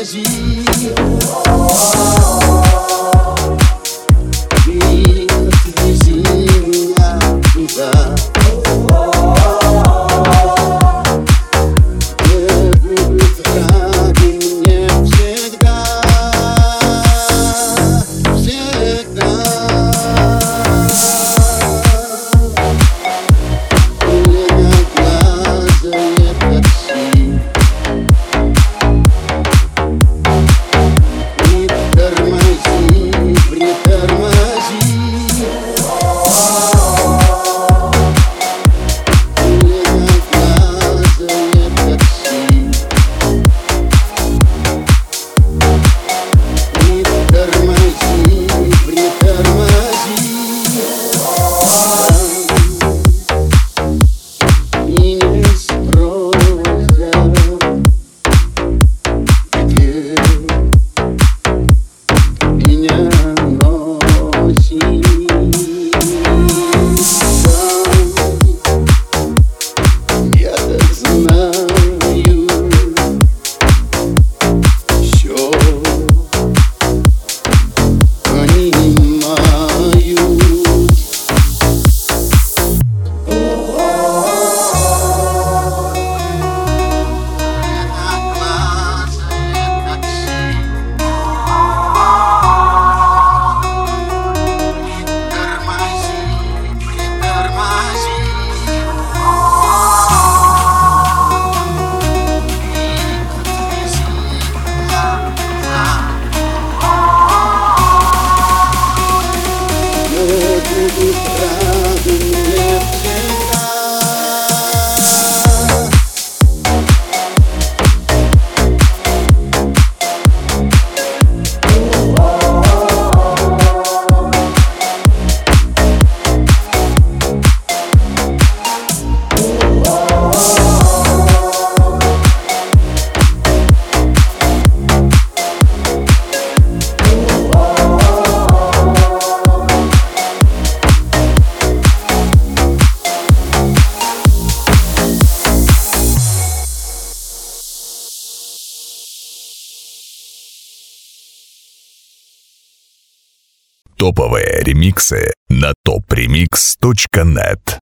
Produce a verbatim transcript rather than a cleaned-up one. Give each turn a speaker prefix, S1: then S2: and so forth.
S1: тормози. И отвези меня туда, где будут рады мне всегда, всегда. Длинноглазое такси, притормози, притормози. Длинноглазое такси, притормози, притормози. И не спросят, где меня носит. Я так знаю, всё понимаю. Будут рады мне всегда.
S2: Топовые ремиксы на топ ремикс точка нет.